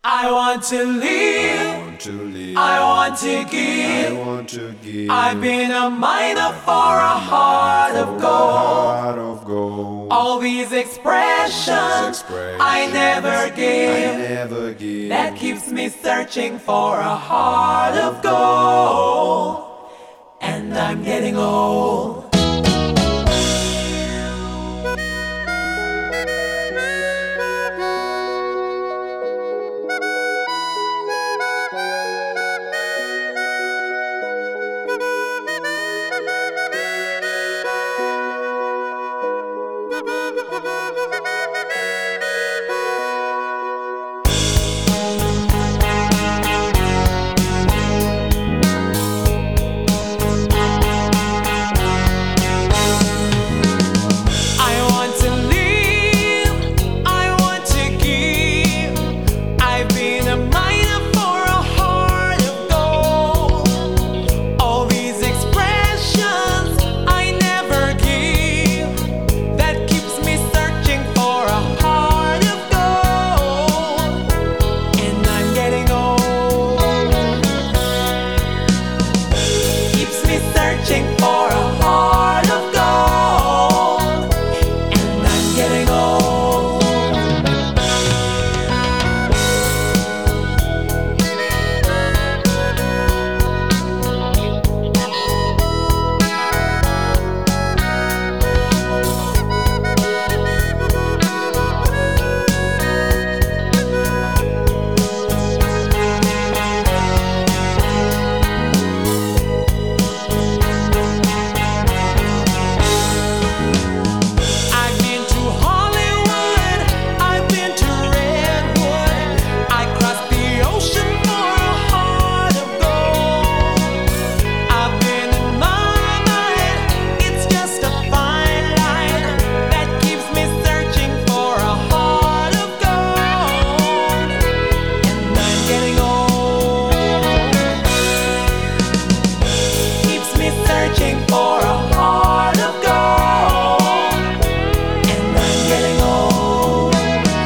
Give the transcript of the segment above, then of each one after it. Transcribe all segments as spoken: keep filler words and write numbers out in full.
I want to live. I want to live. I want to I give. want to give. I've been a miner for a heart of gold. Heart of gold. All these expressions, expressions I never give. I never give. That keeps me searching for a heart of gold. And I'm getting old. Searching for a heart of gold, and I'm getting old. Searching for a heart of gold, and I'm getting old.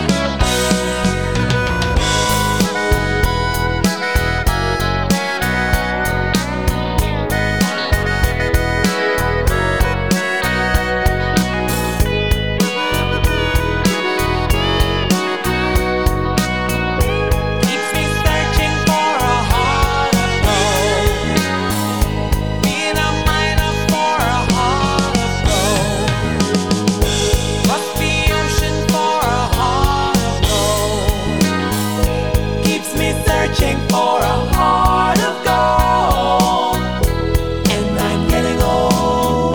Keeps me searching for a heart of gold. Being a miner for a heart of gold. Cross the ocean for a heart of gold. Keeps me searching for a heart of gold, and I'm getting old.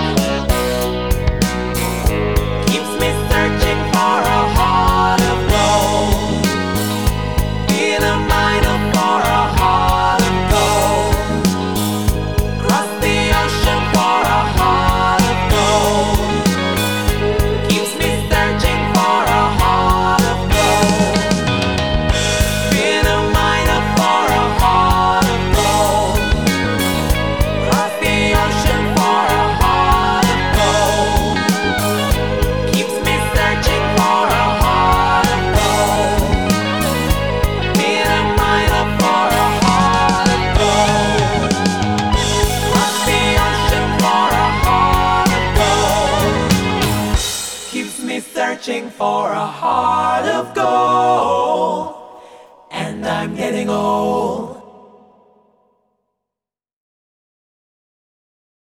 Keeps me searching for a heart of gold. Being a miner for a heart of gold. Cross the ocean for a heart of gold. Keeps me searching for a heart of gold. Being a miner for a heart of gold. Cross the ocean for a heart of gold. Keeps me searching for a heart of gold. Being a miner for a heart of gold. Cross the ocean for a heart of gold. Keeps me searching for a heart of gold, and I'm getting old.